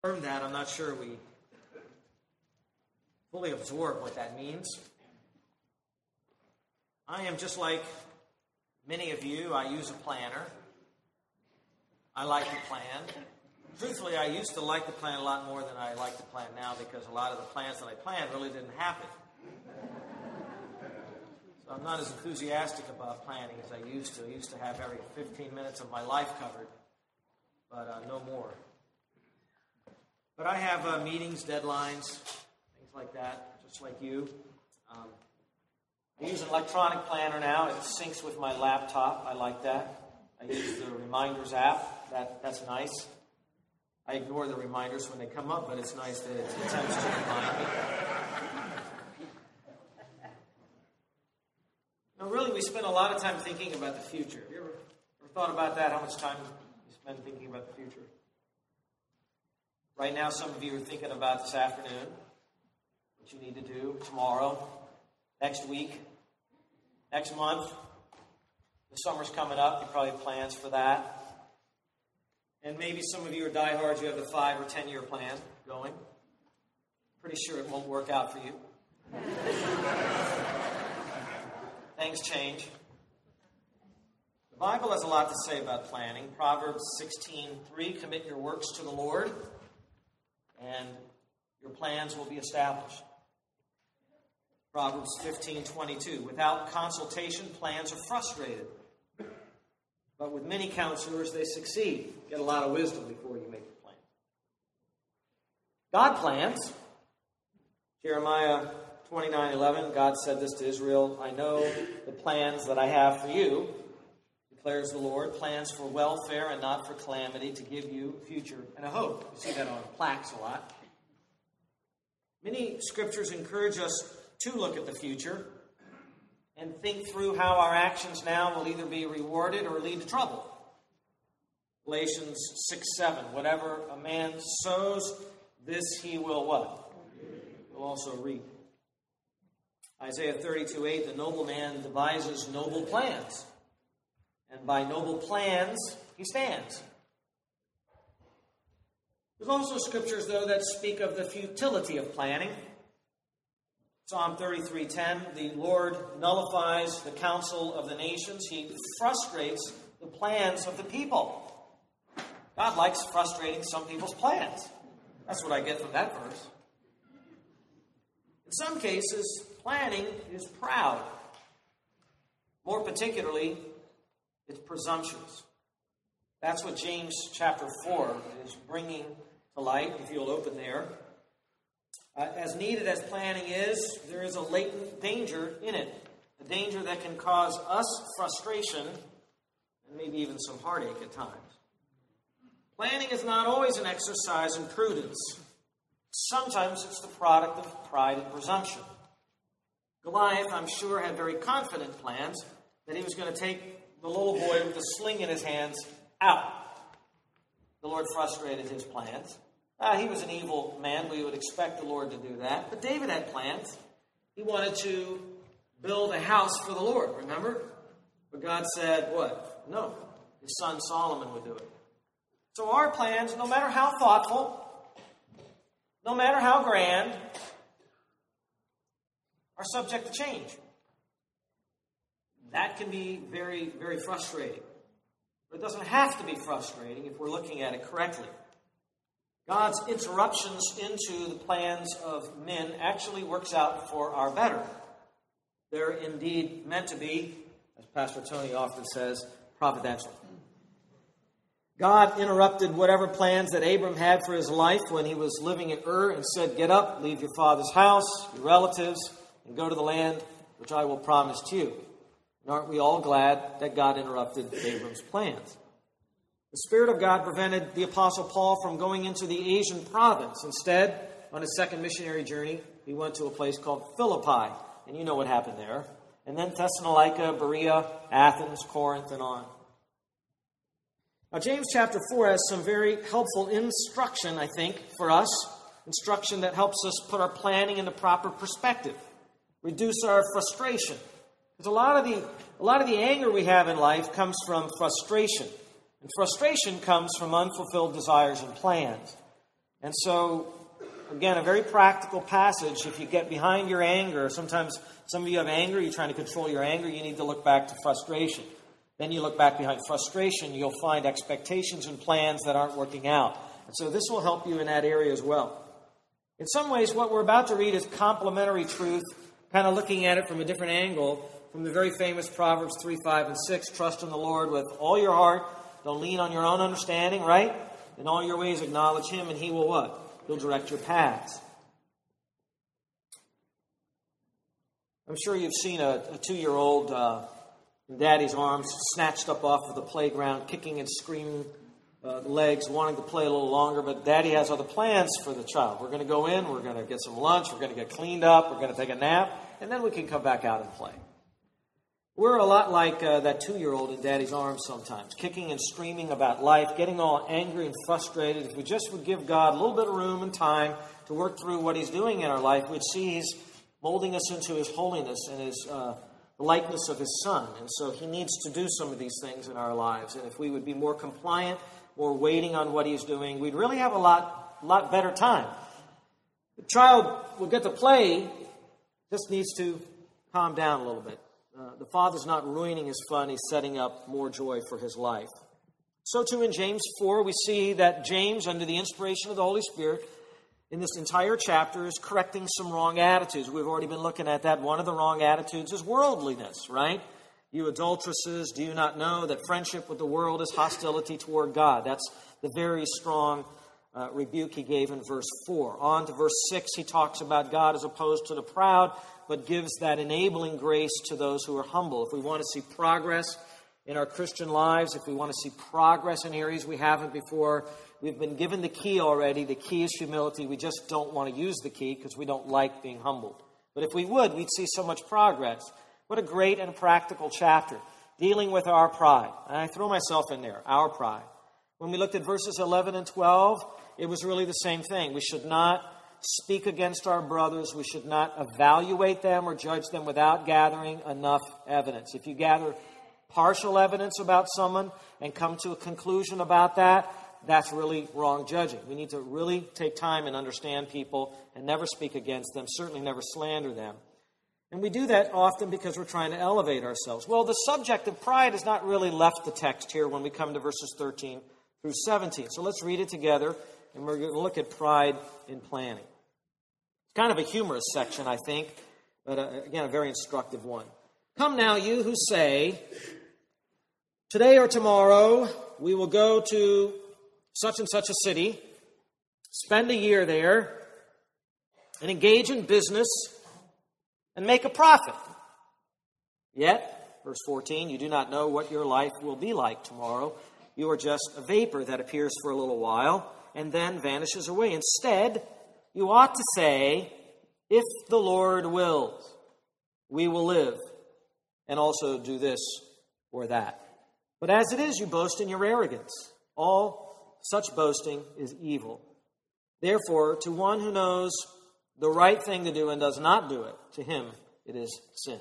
Confirm that. I'm not sure we fully absorb what that means. I am just like many of you. I use a planner. I like to plan. Truthfully, I used to like to plan a lot more than I like to plan now because a lot of the plans that I planned really didn't happen. So I'm not as enthusiastic about planning as I used to. I used to have every 15 minutes of my life covered, but no more. But I have meetings, deadlines, things like that, just like you. I use an electronic planner now. It syncs with my laptop. I like that. I use the Reminders app. That's nice. I ignore the reminders when they come up, but it's nice that it attempts to remind me. Now, really, we spend a lot of time thinking about the future. Have you ever thought about that? How much time you spend thinking about the future? Right now, some of you are thinking about this afternoon, what you need to do tomorrow, next week, next month. The summer's coming up. You probably have plans for that. And maybe some of you are diehards. You have the 5 or 10 year plan going. Pretty sure it won't work out for you. Things change. The Bible has a lot to say about planning. Proverbs 16:3, commit your works to the Lord, and your plans will be established. Proverbs 15:22, without consultation, plans are frustrated. But with many counselors, they succeed. Get a lot of wisdom before you make the plan. God plans. Jeremiah 29:11, God said this to Israel, I know the plans that I have for you, declares the Lord, plans for welfare and not for calamity, to give you a future and a hope. You see that on plaques a lot. Many scriptures encourage us to look at the future and think through how our actions now will either be rewarded or lead to trouble. Galatians 6:7, whatever a man sows, this he will what? Will also reap. Isaiah 32:8, the noble man devises noble plans, and by noble plans he stands. There's also scriptures, though, that speak of the futility of planning. Psalm 33:10, the Lord nullifies the counsel of the nations. He frustrates the plans of the people. God likes frustrating some people's plans. That's what I get from that verse. In some cases, planning is proud. More particularly, it's presumptuous. That's what James chapter 4 is bringing to light, if you'll open there. As needed as planning is, there is a latent danger in it. A danger that can cause us frustration and maybe even some heartache at times. Planning is not always an exercise in prudence. Sometimes it's the product of pride and presumption. Goliath, I'm sure, had very confident plans that he was going to take the little boy with the sling in his hands out. The Lord frustrated his plans. He was an evil man. We would expect the Lord to do that. But David had plans. He wanted to build a house for the Lord, remember? But God said, what? No. His son Solomon would do it. So our plans, no matter how thoughtful, no matter how grand, are subject to change. That can be very, very frustrating. But it doesn't have to be frustrating if we're looking at it correctly. God's interruptions into the plans of men actually works out for our better. They're indeed meant to be, as Pastor Tony often says, providential. God interrupted whatever plans that Abram had for his life when he was living in Ur and said, get up, leave your father's house, your relatives, and go to the land which I will promise to you. And aren't we all glad that God interrupted Abram's plans? The Spirit of God prevented the Apostle Paul from going into the Asian province. Instead, on his second missionary journey, he went to a place called Philippi. And you know what happened there. And then Thessalonica, Berea, Athens, Corinth, and on. Now, James chapter 4 has some very helpful instruction, I think, for us. Instruction that helps us put our planning into proper perspective. Reduce our frustration. Because a lot of the anger we have in life comes from frustration. And frustration comes from unfulfilled desires and plans. And so, again, a very practical passage. If you get behind your anger, sometimes some of you have anger, you're trying to control your anger, you need to look back to frustration. Then you look back behind frustration, you'll find expectations and plans that aren't working out. And so this will help you in that area as well. In some ways, what we're about to read is complementary truth, kind of looking at it from a different angle, from the very famous Proverbs 3, 5, and 6. Trust in the Lord with all your heart. Don't lean on your own understanding, right? In all your ways acknowledge Him, and He will what? He'll direct your paths. I'm sure you've seen a 2-year-old in Daddy's arms, snatched up off of the playground, kicking and screaming legs, wanting to play a little longer, but Daddy has other plans for the child. We're going to go in, we're going to get some lunch, we're going to get cleaned up, we're going to take a nap, and then we can come back out and play. We're a lot like that 2-year-old in Daddy's arms sometimes, kicking and screaming about life, getting all angry and frustrated. If we just would give God a little bit of room and time to work through what He's doing in our life, we'd see He's molding us into His holiness and His the likeness of His Son. And so He needs to do some of these things in our lives. And if we would be more compliant, more waiting on what He's doing, we'd really have a lot better time. The child will get to play, just needs to calm down a little bit. The father's not ruining his fun, he's setting up more joy for his life. So too in James 4, we see that James, under the inspiration of the Holy Spirit, in this entire chapter is correcting some wrong attitudes. We've already been looking at that. One of the wrong attitudes is worldliness, right? You adulteresses, do you not know that friendship with the world is hostility toward God? That's the very strong rebuke he gave in verse 4. On to verse 6, he talks about God as opposed to the proud, but gives that enabling grace to those who are humble. If we want to see progress in our Christian lives, if we want to see progress in areas we haven't before, we've been given the key already. The key is humility. We just don't want to use the key because we don't like being humbled. But if we would, we'd see so much progress. What a great and practical chapter, dealing with our pride. And I throw myself in there, our pride. When we looked at verses 11 and 12, it was really the same thing. We should not speak against our brothers. We should not evaluate them or judge them without gathering enough evidence. If you gather partial evidence about someone and come to a conclusion about that, that's really wrong judging. We need to really take time and understand people and never speak against them, certainly never slander them. And we do that often because we're trying to elevate ourselves. Well, the subject of pride has not really left the text here when we come to verses 13 through 17. So let's read it together, and we're going to look at pride in planning. It's kind of a humorous section, I think, but again, a very instructive one. Come now, you who say, today or tomorrow we will go to such and such a city, spend a year there, and engage in business and make a profit. Yet, verse 14, you do not know what your life will be like tomorrow. You are just a vapor that appears for a little while and then vanishes away. Instead, you ought to say, if the Lord wills, we will live and also do this or that. But as it is, you boast in your arrogance. All such boasting is evil. Therefore, to one who knows the right thing to do and does not do it, to him it is sin.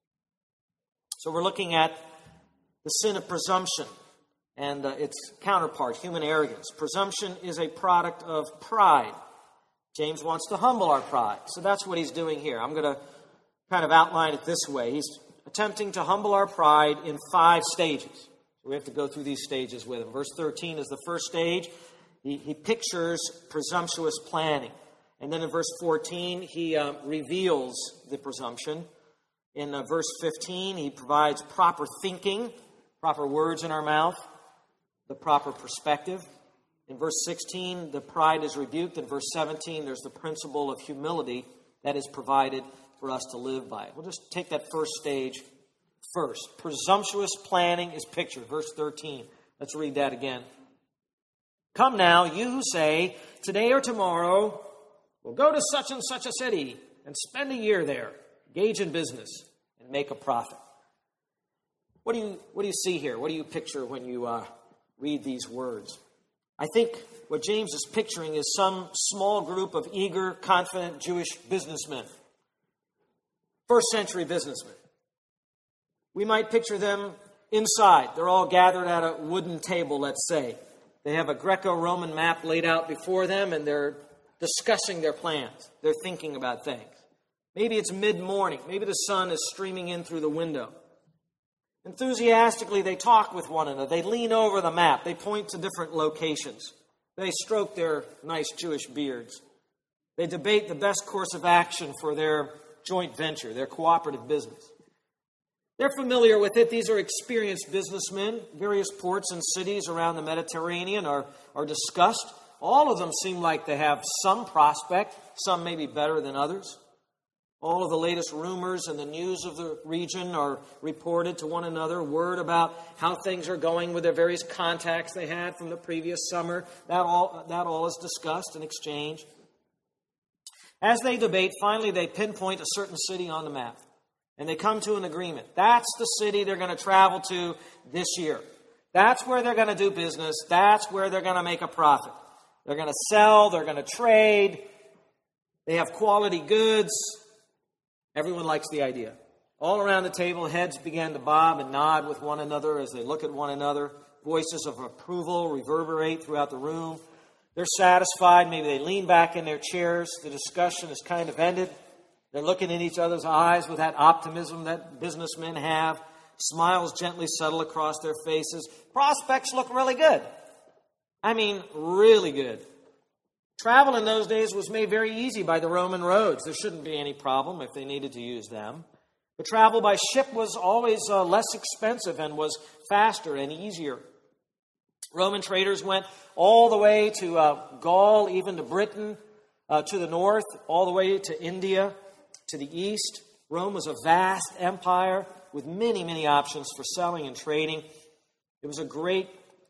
So we're looking at the sin of presumption and its counterpart, human arrogance. Presumption is a product of pride. James wants to humble our pride. So that's what he's doing here. I'm going to kind of outline it this way. He's attempting to humble our pride in 5 stages. So we have to go through these stages with him. Verse 13 is the first stage. He pictures presumptuous planning. And then in verse 14, he reveals the presumption. In verse 15, he provides proper thinking, proper words in our mouth, the proper perspective. In verse 16, the pride is rebuked. In verse 17, there's the principle of humility that is provided for us to live by. We'll just take that first stage first. Presumptuous planning is pictured. Verse 13. Let's read that again. Come now, you who say, today or tomorrow, we'll go to such and such a city and spend a year there, engage in business, and make a profit. What do you see here? What do you picture when you read these words? I think what James is picturing is some small group of eager, confident Jewish businessmen. First century businessmen. We might picture them inside. They're all gathered at a wooden table, let's say. They have a Greco-Roman map laid out before them, and they're discussing their plans. They're thinking about things. Maybe it's mid-morning. Maybe the sun is streaming in through the window. Enthusiastically, they talk with one another. They lean over the map. They point to different locations. They stroke their nice Jewish beards. They debate the best course of action for their joint venture, their cooperative business. They're familiar with it. These are experienced businessmen. Various ports and cities around the Mediterranean are discussed. All of them seem like they have some prospect, some maybe better than others. All of the latest rumors and the news of the region are reported to one another. Word about how things are going with their various contacts they had from the previous summer. That all is discussed and exchanged. As they debate, finally they pinpoint a certain city on the map. And they come to an agreement. That's the city they're going to travel to this year. That's where they're going to do business. That's where they're going to make a profit. They're going to sell. They're going to trade. They have quality goods. Everyone likes the idea. All around the table, heads began to bob and nod with one another as they look at one another. Voices of approval reverberate throughout the room. They're satisfied. Maybe they lean back in their chairs. The discussion is kind of ended. They're looking in each other's eyes with that optimism that businessmen have. Smiles gently settle across their faces. Prospects look really good. I mean, really good. Travel in those days was made very easy by the Roman roads. There shouldn't be any problem if they needed to use them. But travel by ship was always less expensive and was faster and easier. Roman traders went all the way to Gaul, even to Britain, to the north, all the way to India, to the east. Rome was a vast empire with many, many options for selling and trading. It was a great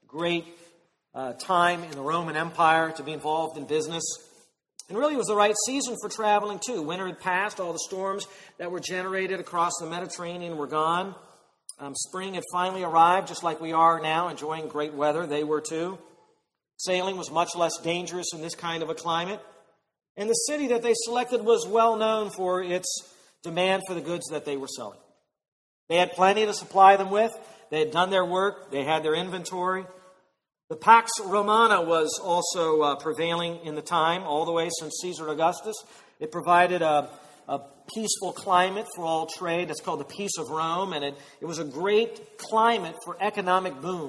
time in the Roman Empire to be involved in business. And really it was the right season for traveling too. Winter had passed. All the storms that were generated across the Mediterranean were gone. Spring had finally arrived, just like we are now, enjoying great weather. They were too. Sailing was much less dangerous in this kind of a climate. And the city that they selected was well known for its demand for the goods that they were selling. They had plenty to supply them with. They had done their work. They had their inventory. The Pax Romana was also prevailing in the time, all the way since Caesar Augustus. It provided a peaceful climate for all trade. It's called the Peace of Rome, and it was a great climate for economic boom.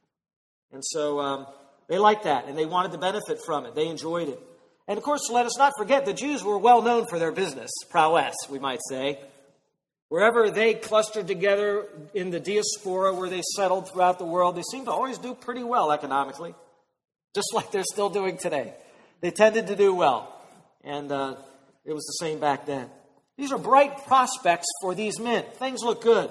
And so they liked that, and they wanted to benefit from it. They enjoyed it. And of course, let us not forget, the Jews were well known for their business prowess, we might say. Wherever they clustered together in the diaspora, where they settled throughout the world, they seemed to always do pretty well economically, just like they're still doing today. They tended to do well, and it was the same back then. These are bright prospects for these men. Things look good.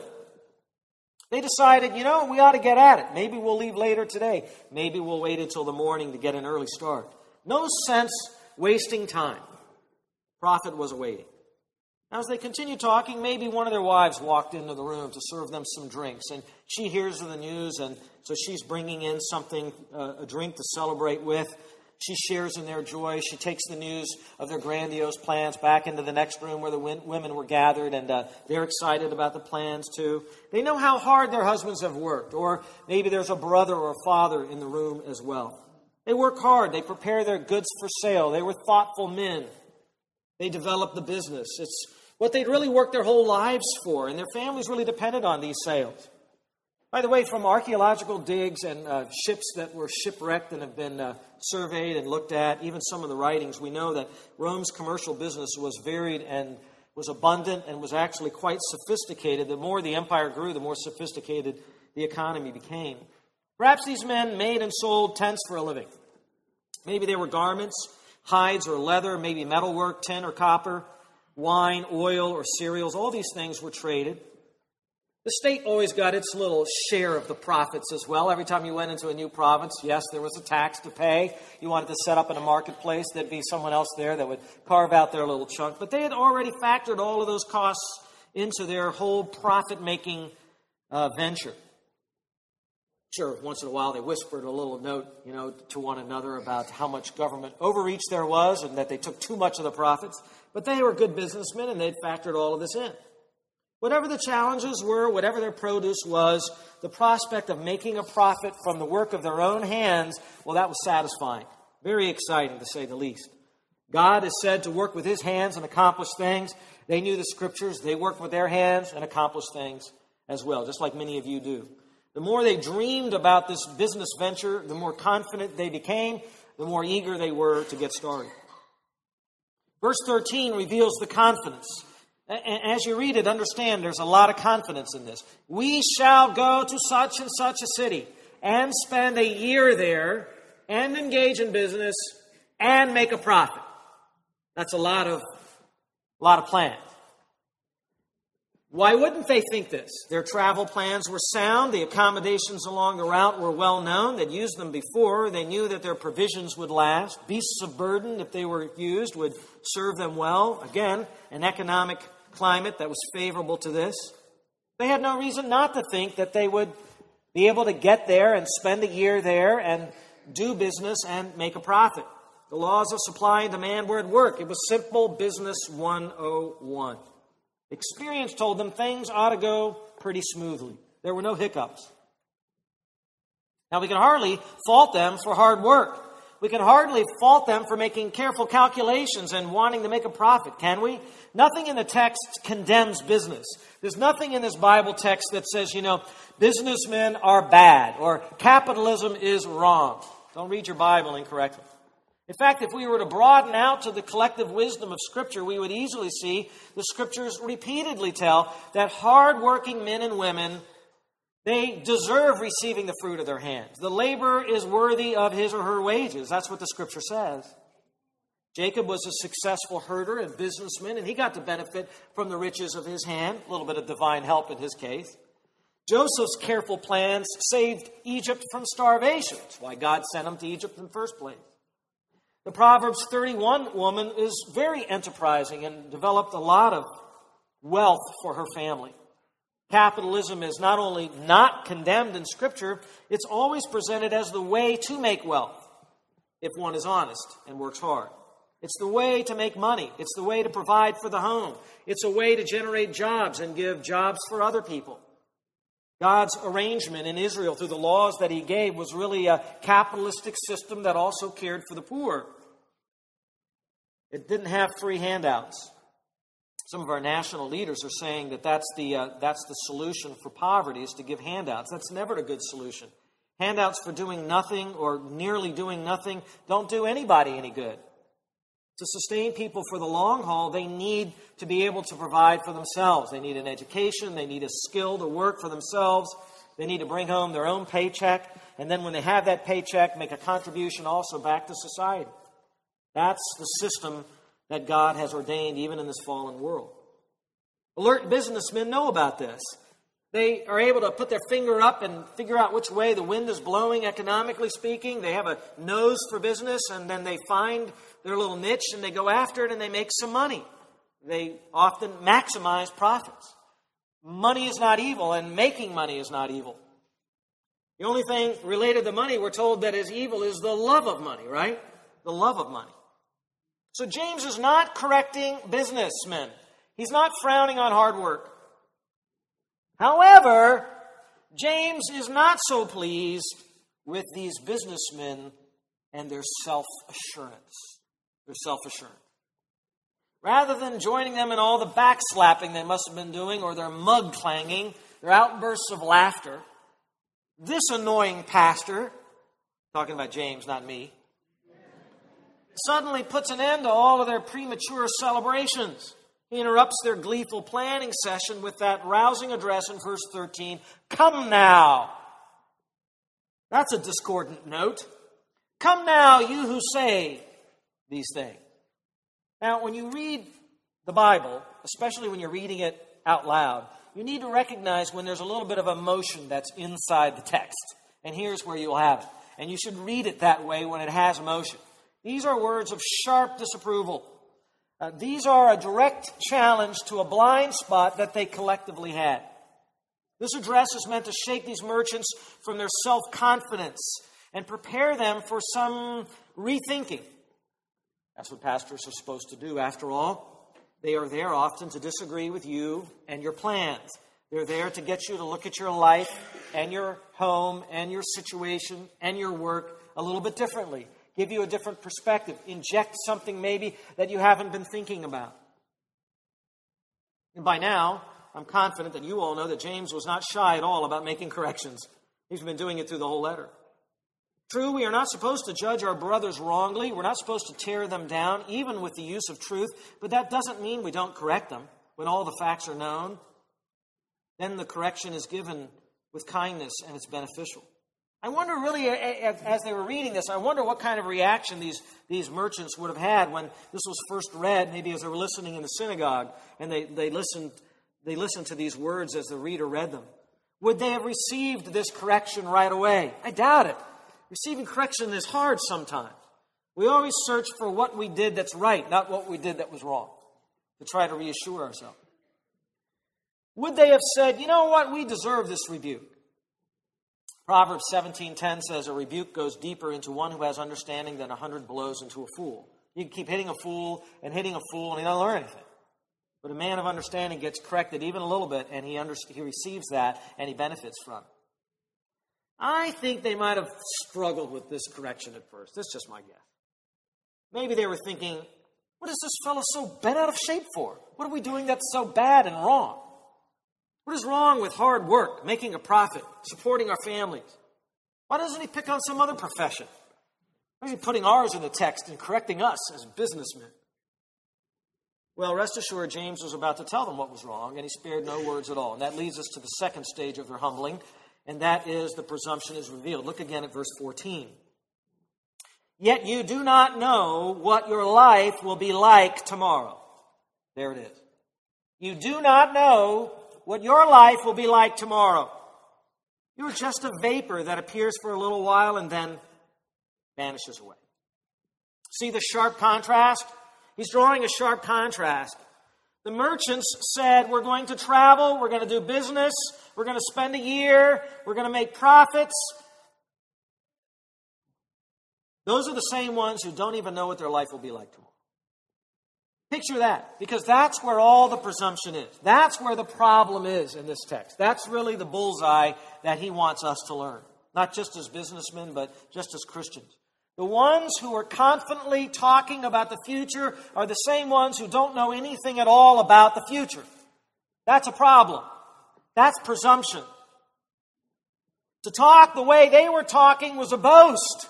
They decided, we ought to get at it. Maybe we'll leave later today. Maybe we'll wait until the morning to get an early start. No sense wasting time. Prophet was awaiting. Now, as they continued talking, maybe one of their wives walked into the room to serve them some drinks. And she hears of the news, and so she's bringing in something, a drink to celebrate with. She shares in their joy. She takes the news of their grandiose plans back into the next room where the women were gathered, and they're excited about the plans too. They know how hard their husbands have worked, or maybe there's a brother or a father in the room as well. They work hard. They prepare their goods for sale. They were thoughtful men. They developed the business. It's what they'd really worked their whole lives for, and their families really depended on these sales. By the way, from archaeological digs and ships that were shipwrecked and have been surveyed and looked at, even some of the writings, we know that Rome's commercial business was varied and was abundant and was actually quite sophisticated. The more the empire grew, the more sophisticated the economy became. Perhaps these men made and sold tents for a living. Maybe they were garments, hides or leather, maybe metalwork, tin or copper, wine, oil, or cereals. All these things were traded. The state always got its little share of the profits as well. Every time you went into a new province, yes, there was a tax to pay. You wanted to set up in a marketplace, there'd be someone else there that would carve out their little chunk. But they had already factored all of those costs into their whole profit-making venture. Sure, once in a while they whispered a little note, to one another about how much government overreach there was and that they took too much of the profits. But they were good businessmen and they'd factored all of this in. Whatever the challenges were, whatever their produce was, the prospect of making a profit from the work of their own hands, well, that was satisfying. Very exciting, to say the least. God is said to work with his hands and accomplish things. They knew the Scriptures. They worked with their hands and accomplished things as well, just like many of you do. The more they dreamed about this business venture, the more confident they became, the more eager they were to get started. Verse 13 reveals the confidence. As you read it, understand there's a lot of confidence in this. We shall go to such and such a city and spend a year there and engage in business and make a profit. That's a lot of plans. Why wouldn't they think this? Their travel plans were sound. The accommodations along the route were well known. They'd used them before. They knew that their provisions would last. Beasts of burden, if they were used, would serve them well. Again, an economic climate that was favorable to this. They had no reason not to think that they would be able to get there and spend a year there and do business and make a profit. The laws of supply and demand were at work. It was simple business 101. Experience told them things ought to go pretty smoothly. There were no hiccups. Now, we can hardly fault them for hard work. We can hardly fault them for making careful calculations and wanting to make a profit, can we? Nothing in the text condemns business. There's nothing in this Bible text that says, businessmen are bad or capitalism is wrong. Don't read your Bible incorrectly. In fact, if we were to broaden out to the collective wisdom of Scripture, we would easily see the Scriptures repeatedly tell that hard-working men and women, they deserve receiving the fruit of their hands. The laborer is worthy of his or her wages. That's what the Scripture says. Jacob was a successful herder and businessman, and he got to benefit from the riches of his hand, a little bit of divine help in his case. Joseph's careful plans saved Egypt from starvation. That's why God sent him to Egypt in the first place. The Proverbs 31 woman is very enterprising and developed a lot of wealth for her family. Capitalism is not only not condemned in Scripture, it's always presented as the way to make wealth if one is honest and works hard. It's the way to make money. It's the way to provide for the home. It's a way to generate jobs and give jobs for other people. God's arrangement in Israel through the laws that he gave was really a capitalistic system that also cared for the poor. It didn't have free handouts. Some of our national leaders are saying that that's the solution for poverty, is to give handouts. That's never a good solution. Handouts for doing nothing or nearly doing nothing don't do anybody any good. To sustain people for the long haul, they need to be able to provide for themselves. They need an education. They need a skill to work for themselves. They need to bring home their own paycheck. And then when they have that paycheck, make a contribution also back to society. That's the system that God has ordained even in this fallen world. Alert businessmen know about this. They are able to put their finger up and figure out which way the wind is blowing, economically speaking. They have a nose for business, and then they find their little niche, and they go after it, and they make some money. They often maximize profits. Money is not evil, and making money is not evil. The only thing related to money we're told that is evil is the love of money, right? The love of money. So James is not correcting businessmen. He's not frowning on hard work. However, James is not so pleased with these businessmen and their self-assurance. Their self-assurance. Rather than joining them in all the backslapping they must have been doing, or their mug clanging, their outbursts of laughter, this annoying pastor, talking about James, not me, suddenly puts an end to all of their premature celebrations. He interrupts their gleeful planning session with that rousing address in verse 13, "Come now." That's a discordant note. "Come now, you who say these things." Now, when you read the Bible, especially when you're reading it out loud, you need to recognize when there's a little bit of emotion that's inside the text. And here's where you'll have it. And you should read it that way when it has emotion. These are words of sharp disapproval. These are a direct challenge to a blind spot that they collectively had. This address is meant to shake these merchants from their self-confidence and prepare them for some rethinking. That's what pastors are supposed to do, after all. They are there often to disagree with you and your plans. They're there to get you to look at your life and your home and your situation and your work a little bit differently. Give you a different perspective. Inject something maybe that you haven't been thinking about. And by now, I'm confident that you all know that James was not shy at all about making corrections. He's been doing it through the whole letter. True, we are not supposed to judge our brothers wrongly. We're not supposed to tear them down, even with the use of truth. But that doesn't mean we don't correct them when all the facts are known. Then the correction is given with kindness and it's beneficial. I wonder really, as they were reading this, I wonder what kind of reaction these merchants would have had when this was first read, maybe as they were listening in the synagogue, and they listened to these words as the reader read them. Would they have received this correction right away? I doubt it. Receiving correction is hard sometimes. We always search for what we did that's right, not what we did that was wrong, to try to reassure ourselves. Would they have said, you know what, we deserve this rebuke? Proverbs 17:10 says, a rebuke goes deeper into one who has understanding than 100 blows into a fool. You can keep hitting a fool, and he doesn't learn anything. But a man of understanding gets corrected even a little bit, and he receives that, and he benefits from it. I think they might have struggled with this correction at first. That's just my guess. Maybe they were thinking, what is this fellow so bent out of shape for? What are we doing that's so bad and wrong? What is wrong with hard work, making a profit, supporting our families? Why doesn't he pick on some other profession? Why is he putting ours in the text and correcting us as businessmen? Well, rest assured, James was about to tell them what was wrong, and he spared no words at all. And that leads us to the second stage of their humbling, and that is the presumption is revealed. Look again at verse 14. Yet you do not know what your life will be like tomorrow. There it is. You do not know what your life will be like tomorrow. You are just a vapor that appears for a little while and then vanishes away. See the sharp contrast? He's drawing a sharp contrast. The merchants said, we're going to travel, we're going to do business, we're going to spend a year, we're going to make profits. Those are the same ones who don't even know what their life will be like tomorrow. Picture that, because that's where all the presumption is. That's where the problem is in this text. That's really the bullseye that he wants us to learn. Not just as businessmen, but just as Christians. The ones who are confidently talking about the future are the same ones who don't know anything at all about the future. That's a problem. That's presumption. To talk the way they were talking was a boast.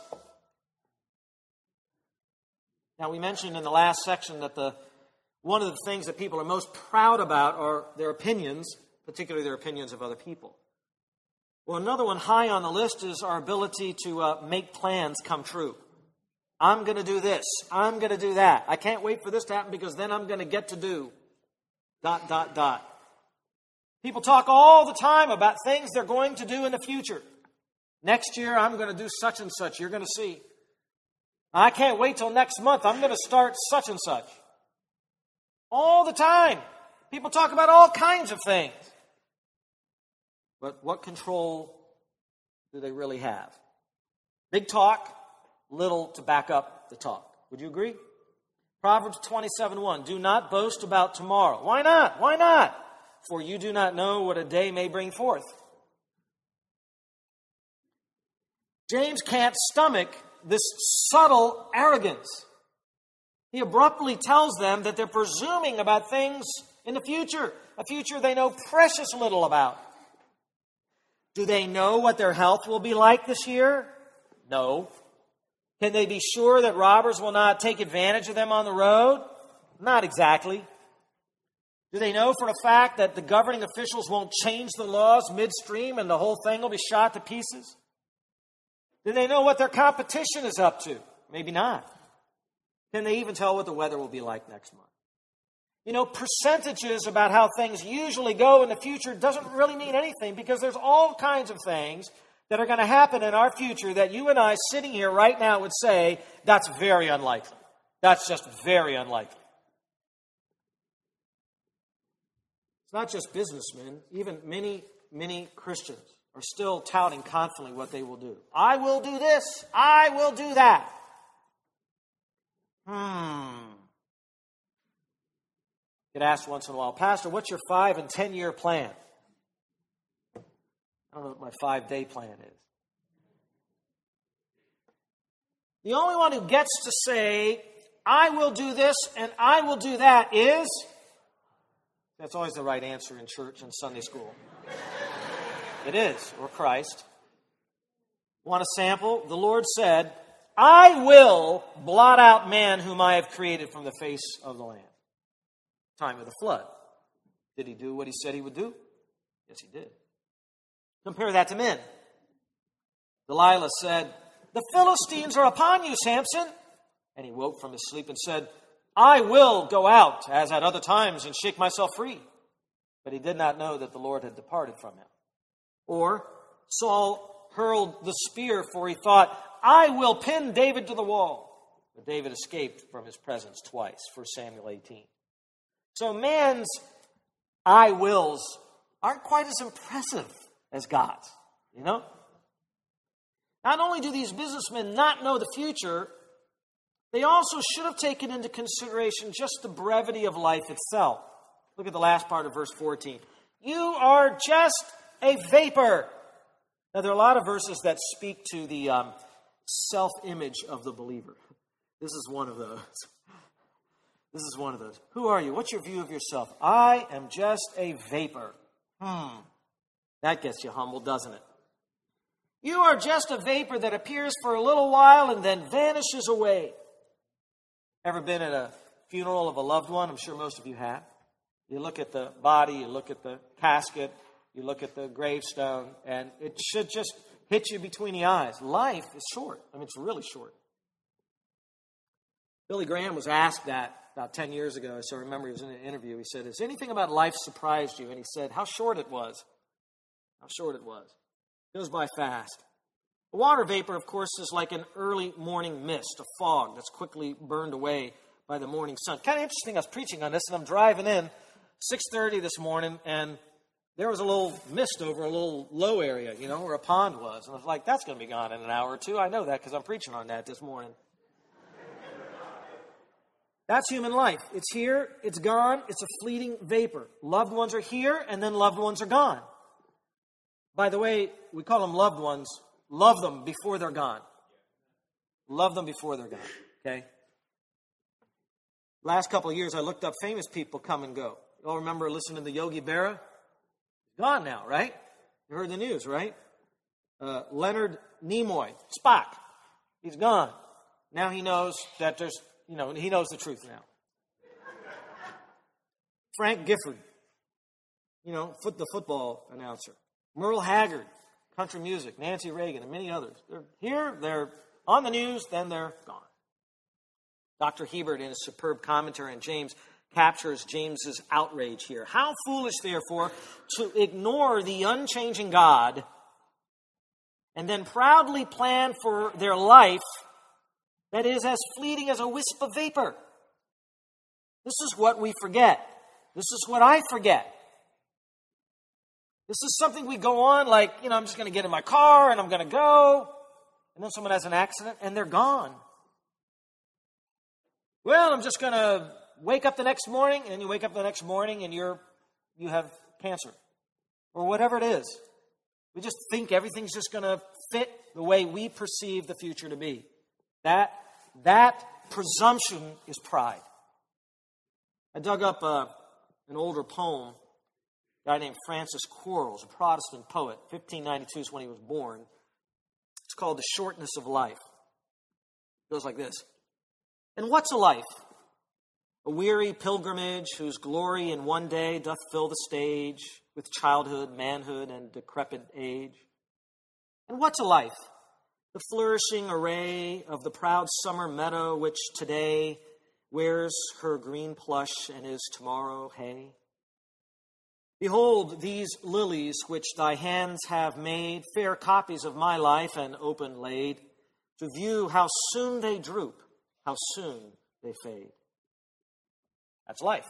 Now, we mentioned in the last section that one of the things that people are most proud about are their opinions, particularly their opinions of other people. Well, another one high on the list is our ability to make plans come true. I'm going to do this. I'm going to do that. I can't wait for this to happen because then I'm going to get to do ... People talk all the time about things they're going to do in the future. Next year, I'm going to do such and such. You're going to see. I can't wait till next month. I'm going to start such and such. All the time. People talk about all kinds of things. But what control do they really have? Big talk, little to back up the talk. Would you agree? Proverbs 27:1. Do not boast about tomorrow. Why not? Why not? For you do not know what a day may bring forth. James can't stomach this subtle arrogance. He abruptly tells them that they're presuming about things in the future, a future they know precious little about. Do they know what their health will be like this year? No. Can they be sure that robbers will not take advantage of them on the road? Not exactly. Do they know for a fact that the governing officials won't change the laws midstream and the whole thing will be shot to pieces? Do they know what their competition is up to? Maybe not. Can they even tell what the weather will be like next month? You know, percentages about how things usually go in the future doesn't really mean anything because there's all kinds of things that are going to happen in our future that you and I sitting here right now would say, that's very unlikely. That's just very unlikely. It's not just businessmen. Even many Christians are still touting confidently what they will do. I will do this. I will do that. Get asked once in a while, Pastor, what's your 5 and 10-year plan? I don't know what my 5-day plan is. The only one who gets to say, I will do this and I will do that is, that's always the right answer in church and Sunday school. It is, or Christ. Want a sample? The Lord said, I will blot out man whom I have created from the face of the land. Time of the flood. Did he do what he said he would do? Yes, he did. Compare that to men. Delilah said, the Philistines are upon you, Samson. And he woke from his sleep and said, I will go out, as at other times, and shake myself free. But he did not know that the Lord had departed from him. Or Saul hurled the spear, for he thought, I will pin David to the wall. But David escaped from his presence twice, 1 Samuel 18. So man's I wills aren't quite as impressive as God's, you know? Not only do these businessmen not know the future, they also should have taken into consideration just the brevity of life itself. Look at the last part of verse 14. You are just a vapor. Now, there are a lot of verses that speak to the self-image of the believer. This is one of those. This is one of those. Who are you? What's your view of yourself? I am just a vapor. That gets you humble, doesn't it? You are just a vapor that appears for a little while and then vanishes away. Ever been at a funeral of a loved one? I'm sure most of you have. You look at the body, you look at the casket, you look at the gravestone, and it should just hit you between the eyes. Life is short. I mean, it's really short. Billy Graham was asked that about 10 years ago. So I remember he was in an interview. He said, has anything about life surprised you? And he said, how short it was. How short it was. It goes by fast. A water vapor, of course, is like an early morning mist, a fog that's quickly burned away by the morning sun. Kind of interesting, I was preaching on this, and I'm driving in 6:30 this morning, and there was a little mist over a little low area, you know, where a pond was. And I was like, that's going to be gone in an hour or two. I know that because I'm preaching on that this morning. That's human life. It's here, it's gone, it's a fleeting vapor. Loved ones are here, and then loved ones are gone. By the way, we call them loved ones. Love them before they're gone. Love them before they're gone, okay? Last couple of years, I looked up famous people come and go. You all remember listening to Yogi Berra? He's gone now, right? You heard the news, right? Leonard Nimoy, Spock, he's gone. Now he knows that there's, you know, he knows the truth now. Frank Gifford, you know, the football announcer. Merle Haggard, country music, Nancy Reagan, and many others. They're here, they're on the news, then they're gone. Dr. Hebert, in his superb commentary on James, captures James's outrage here. How foolish, therefore, to ignore the unchanging God and then proudly plan for their life that is as fleeting as a wisp of vapor. This is what we forget. This is what I forget. This is something we go on like, you know, I'm just going to get in my car and I'm going to go. And then someone has an accident and they're gone. Well, I'm just going to wake up the next morning, and you wake up the next morning and you have cancer or whatever it is. We just think everything's just going to fit the way we perceive the future to be. That presumption is pride. I dug up an older poem. A guy named Francis Quarles, a Protestant poet. 1592 is when he was born. It's called The Shortness of Life. It goes like this. And what's a life? A weary pilgrimage whose glory in one day doth fill the stage with childhood, manhood, and decrepit age. And what's a life? The flourishing array of the proud summer meadow which today wears her green plush and is tomorrow hay. Behold these lilies which thy hands have made, fair copies of my life and open laid, to view how soon they droop, how soon they fade. That's life.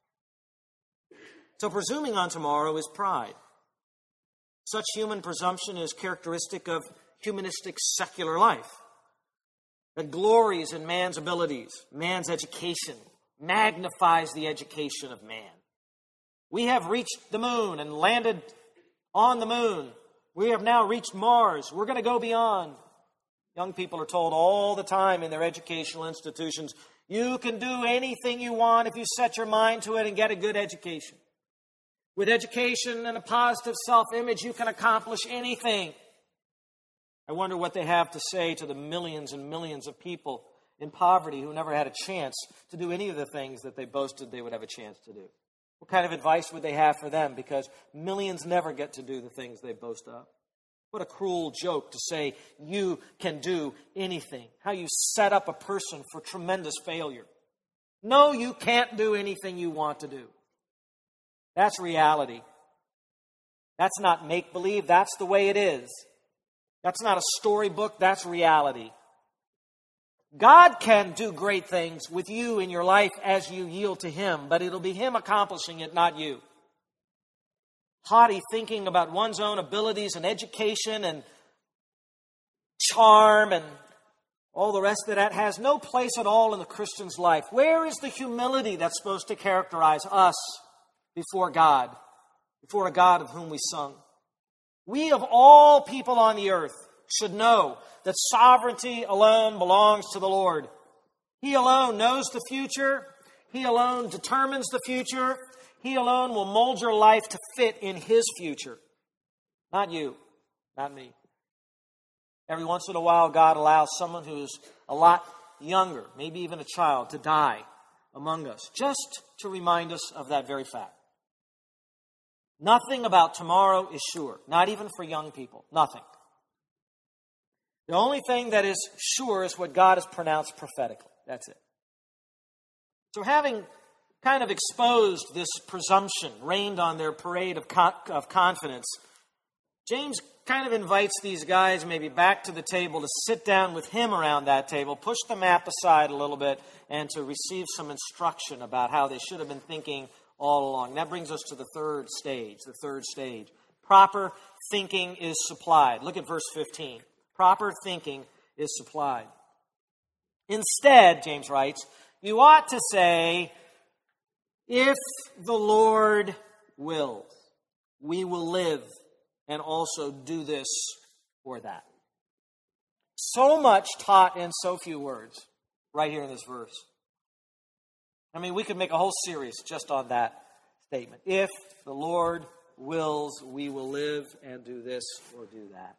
So presuming on tomorrow is pride. Such human presumption is characteristic of humanistic secular life that glories in man's abilities, man's education, magnifies the education of man. We have reached the moon and landed on the moon. We have now reached Mars. We're going to go beyond. Young people are told all the time in their educational institutions, you can do anything you want if you set your mind to it and get a good education. With education and a positive self-image, you can accomplish anything. I wonder what they have to say to the millions and millions of people in poverty who never had a chance to do any of the things that they boasted they would have a chance to do. What kind of advice would they have for them? Because millions never get to do the things they boast of. What a cruel joke to say you can do anything. How you set up a person for tremendous failure. No, you can't do anything you want to do. That's reality. That's not make-believe. That's the way it is. That's not a storybook. That's reality. God can do great things with you in your life as you yield to Him, but it'll be Him accomplishing it, not you. Haughty thinking about one's own abilities and education and charm and all the rest of that has no place at all in the Christian's life. Where is the humility that's supposed to characterize us before God, before a God of whom we sung? We of all people on the earth should know that sovereignty alone belongs to the Lord. He alone knows the future. He alone determines the future. He alone will mold your life to fit in His future. Not you, not me. Every once in a while, God allows someone who's a lot younger, maybe even a child, to die among us, just to remind us of that very fact. Nothing about tomorrow is sure, not even for young people. Nothing. The only thing that is sure is what God has pronounced prophetically. That's it. So having kind of exposed this presumption rained on their parade of confidence, James kind of invites these guys maybe back to the table to sit down with him around that table, push the map aside a little bit, and to receive some instruction about how they should have been thinking all along. That brings us to the third stage. Proper thinking is supplied. Look at verse 15. Proper thinking is supplied. Instead, James writes, you ought to say, if the Lord wills, we will live and also do this or that. So much taught in so few words right here in this verse. I mean, we could make a whole series just on that statement. If the Lord wills, we will live and do this or do that.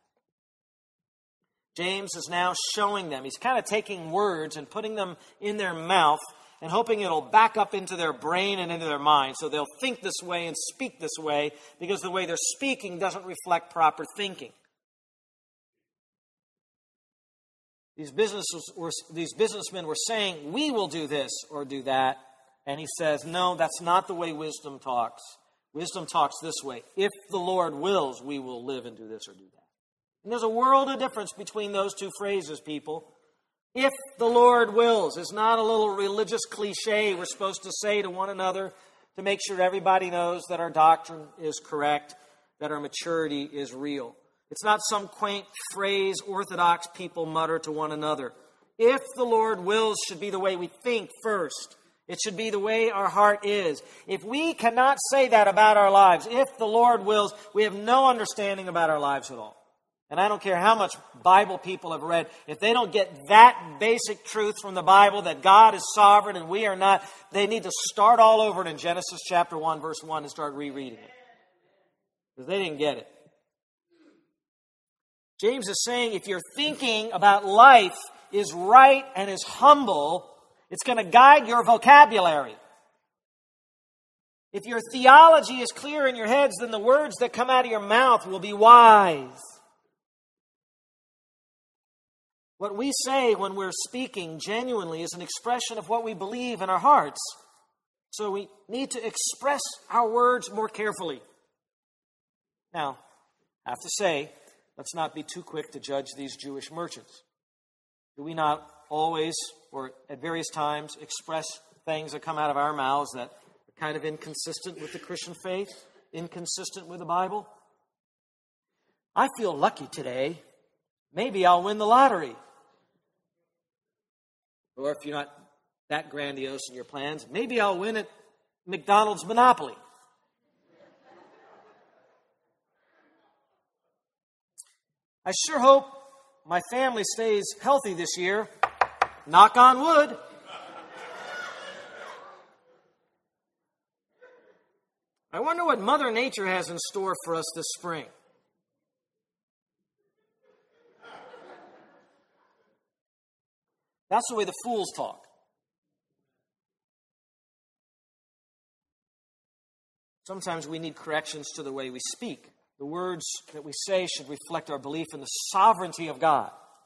James is now showing them. He's kind of taking words and putting them in their mouth and hoping it'll back up into their brain and into their mind so they'll think this way and speak this way because the way they're speaking doesn't reflect proper thinking. These businessmen were saying, we will do this or do that. And he says, no, that's not the way wisdom talks. Wisdom talks this way. If the Lord wills, we will live and do this or do that. And there's a world of difference between those two phrases, people. If the Lord wills is not a little religious cliche we're supposed to say to one another to make sure everybody knows that our doctrine is correct, that our maturity is real. It's not some quaint phrase Orthodox people mutter to one another. If the Lord wills should be the way we think first. It should be the way our heart is. If we cannot say that about our lives, if the Lord wills, we have no understanding about our lives at all. And I don't care how much Bible people have read, if they don't get that basic truth from the Bible, that God is sovereign and we are not, they need to start all over in Genesis chapter 1, verse 1 and start rereading it. Because they didn't get it. James is saying if your thinking about life is right and is humble, it's going to guide your vocabulary. If your theology is clear in your heads, then the words that come out of your mouth will be wise. What we say when we're speaking genuinely is an expression of what we believe in our hearts. So we need to express our words more carefully. Now, I have to say, let's not be too quick to judge these Jewish merchants. Do we not always, or at various times, express things that come out of our mouths that are kind of inconsistent with the Christian faith, inconsistent with the Bible? I feel lucky today. Maybe I'll win the lottery. Or if you're not that grandiose in your plans. Maybe I'll win at McDonald's Monopoly. I sure hope my family stays healthy this year. Knock on wood. I wonder what Mother Nature has in store for us this spring. That's the way the fools talk. Sometimes we need corrections to the way we speak. The words that we say should reflect our belief in the sovereignty of God.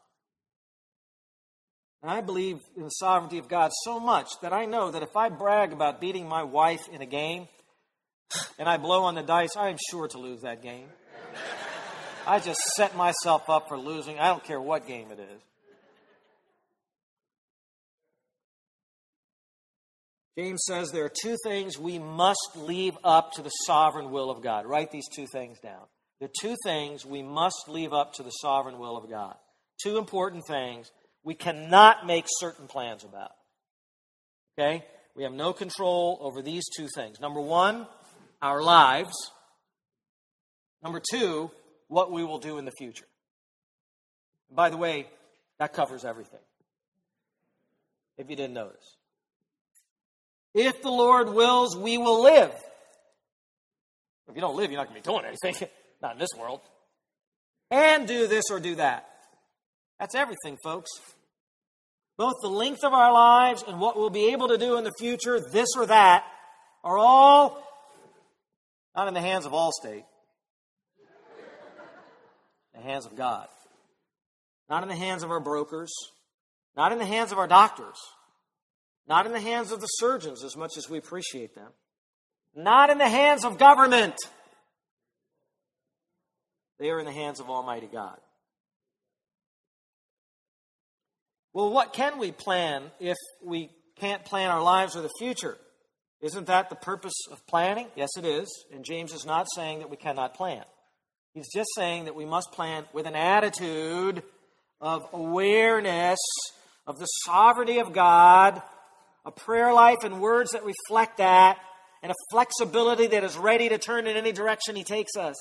And I believe in the sovereignty of God so much that I know that if I brag about beating my wife in a game and I blow on the dice, I am sure to lose that game. I just set myself up for losing. I don't care what game it is. James says there are two things we must leave up to the sovereign will of God. Write these two things down. There are two things we must leave up to the sovereign will of God. Two important things we cannot make certain plans about. Okay? We have no control over these two things. Number one, our lives. Number two, what we will do in the future. By the way, that covers everything, if you didn't notice. If the Lord wills, we will live. If you don't live, you're not going to be doing anything. Not in this world. And do this or do that. That's everything, folks. Both the length of our lives and what we'll be able to do in the future, this or that, are all not in the hands of Allstate. In the hands of God. Not in the hands of our brokers. Not in the hands of our doctors. Not in the hands of the surgeons, as much as we appreciate them. Not in the hands of government. They are in the hands of Almighty God. Well, what can we plan if we can't plan our lives or the future? Isn't that the purpose of planning? Yes, it is. And James is not saying that we cannot plan. He's just saying that we must plan with an attitude of awareness of the sovereignty of God, a prayer life and words that reflect that, and a flexibility that is ready to turn in any direction He takes us.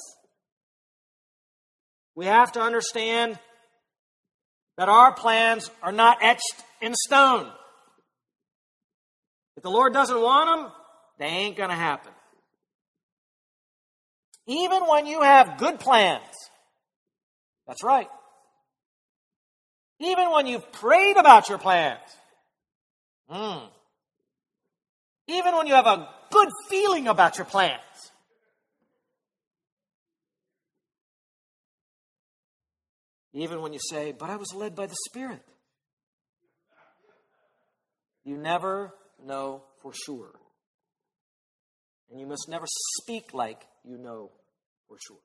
We have to understand that our plans are not etched in stone. If the Lord doesn't want them, they ain't going to happen. Even when you have good plans. That's right. Even when you've prayed about your plans. Even when you have a good feeling about your plans. Even when you say, but I was led by the Spirit. You never know for sure. And you must never speak like you know for sure.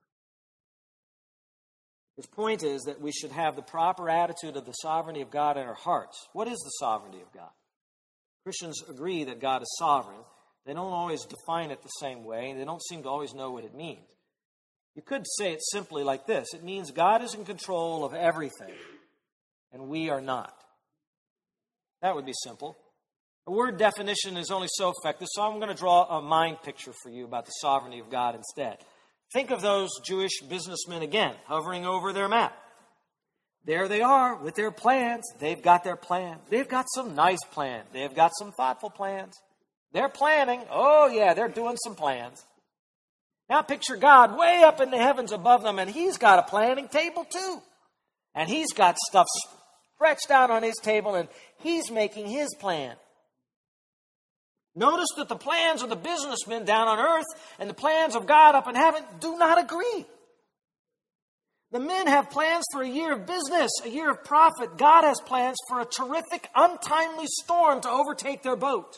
His point is that we should have the proper attitude of the sovereignty of God in our hearts. What is the sovereignty of God? Christians agree that God is sovereign. They don't always define it the same way. They don't seem to always know what it means. You could say it simply like this. It means God is in control of everything, and we are not. That would be simple. A word definition is only so effective, so I'm going to draw a mind picture for you about the sovereignty of God instead. Think of those Jewish businessmen again, hovering over their map. There they are with their plans. They've got their plan. They've got some nice plans. They've got some thoughtful plans. They're planning. Oh, yeah, they're doing some plans. Now picture God way up in the heavens above them, and He's got a planning table too. And He's got stuff stretched out on His table, and He's making His plan. Notice that the plans of the businessmen down on earth and the plans of God up in heaven do not agree. The men have plans for a year of business, a year of profit. God has plans for a terrific, untimely storm to overtake their boat.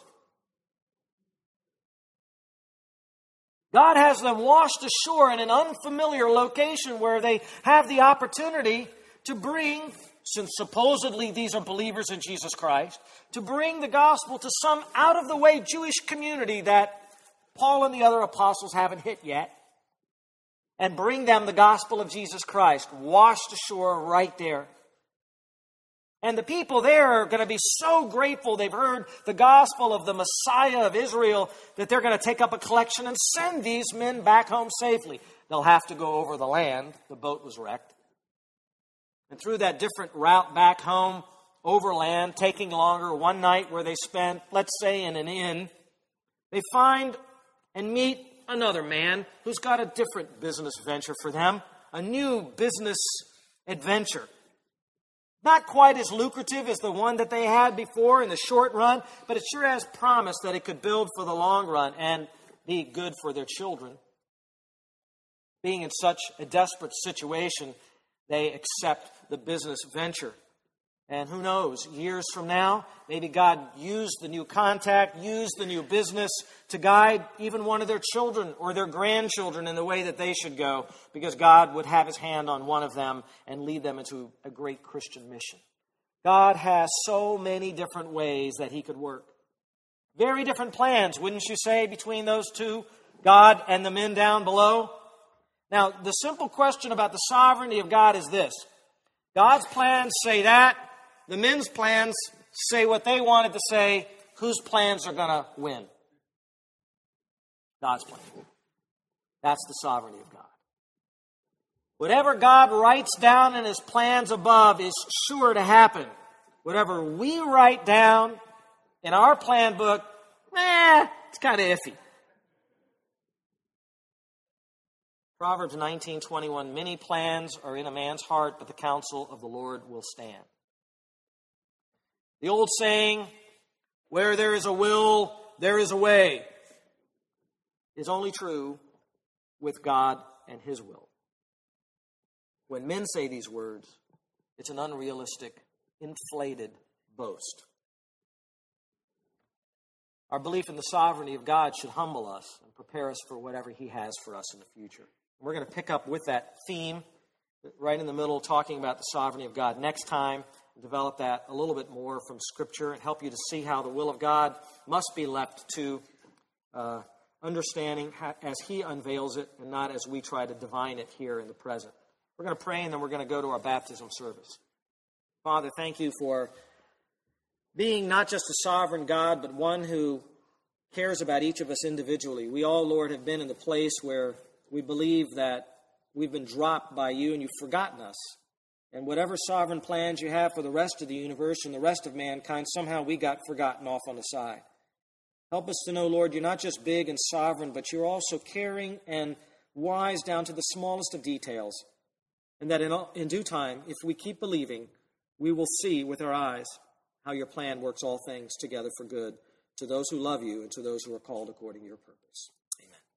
God has them washed ashore in an unfamiliar location where they have the opportunity to bring, since supposedly these are believers in Jesus Christ, to bring the gospel to some out-of-the-way Jewish community that Paul and the other apostles haven't hit yet, and bring them the gospel of Jesus Christ, washed ashore right there. And the people there are going to be so grateful they've heard the gospel of the Messiah of Israel that they're going to take up a collection and send these men back home safely. They'll have to go over the land. The boat was wrecked. And through that different route back home, overland, taking longer, one night where they spent, let's say, in an inn, they find and meet another man who's got a different business venture for them, a new business adventure. Not quite as lucrative as the one that they had before in the short run, but it sure has promise that it could build for the long run and be good for their children. Being in such a desperate situation, they accept the business venture. And who knows, years from now, maybe God used the new contact, used the new business to guide even one of their children or their grandchildren in the way that they should go, because God would have his hand on one of them and lead them into a great Christian mission. God has so many different ways that he could work. Very different plans, wouldn't you say, between those two, God and the men down below? Now, the simple question about the sovereignty of God is this. God's plans say that. The men's plans say what they wanted to say. Whose plans are going to win? God's plan. That's the sovereignty of God. Whatever God writes down in his plans above is sure to happen. Whatever we write down in our plan book, it's kind of iffy. Proverbs 19:21, many plans are in a man's heart, but the counsel of the Lord will stand. The old saying, where there is a will, there is a way, is only true with God and his will. When men say these words, it's an unrealistic, inflated boast. Our belief in the sovereignty of God should humble us and prepare us for whatever he has for us in the future. We're going to pick up with that theme right in the middle, talking about the sovereignty of God next time. Develop that a little bit more from Scripture and help you to see how the will of God must be left to understanding as he unveils it and not as we try to divine it here in the present. We're going to pray and then we're going to go to our baptism service. Father, thank you for being not just a sovereign God, but one who cares about each of us individually. We all, Lord, have been in the place where we believe that we've been dropped by you and you've forgotten us. And whatever sovereign plans you have for the rest of the universe and the rest of mankind, somehow we got forgotten off on the side. Help us to know, Lord, you're not just big and sovereign, but you're also caring and wise down to the smallest of details. And that in due time, if we keep believing, we will see with our eyes how your plan works all things together for good to those who love you and to those who are called according to your purpose. Amen.